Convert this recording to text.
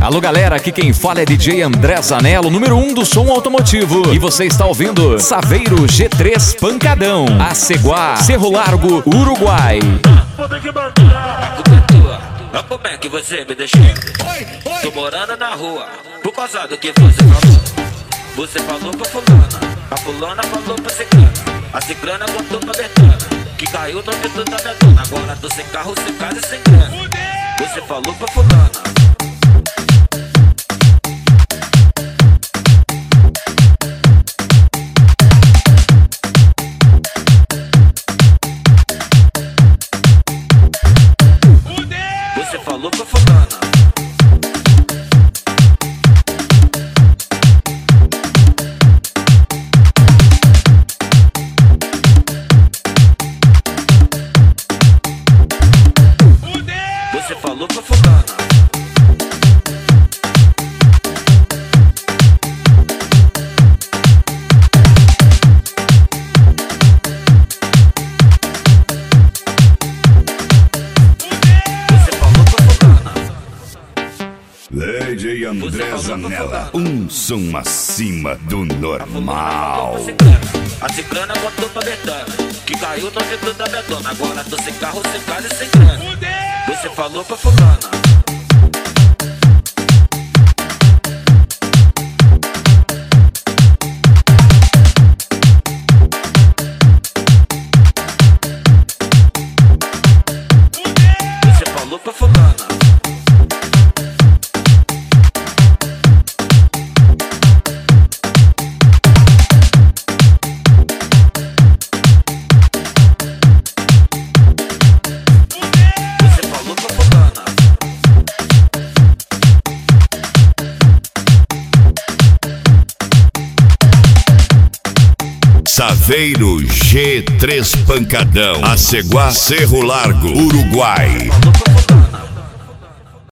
Alô galera, aqui quem fala é DJ André Zanello, número 1 do som automotivo. E você está ouvindo Saveiro G3 Pancadão, Aceguá, Cerro Largo, Uruguai. Olha como é que você me deixou. Tô morando na rua por causa do que você falou. Você falou pra fulana, a fulana falou pra ciclana, a ciclana contou pra Bertana, que caiu no dedo da minha dona. Agora tô sem carro, sem casa e sem grana. Você falou pra fulana. Você falou pra fulana. Você falou pra fulana. DJ André Zanello, um som acima do normal. A ciclana contou pra Bertana, que caiu no dedo da minha dona. Agora tô sem carro, sem casa e sem grana. Você falou pra fulana. Você falou pra fulana. Saveiro G3 Pancadão, Aceguá, Cerro Largo, Uruguai. Falou pra fulana.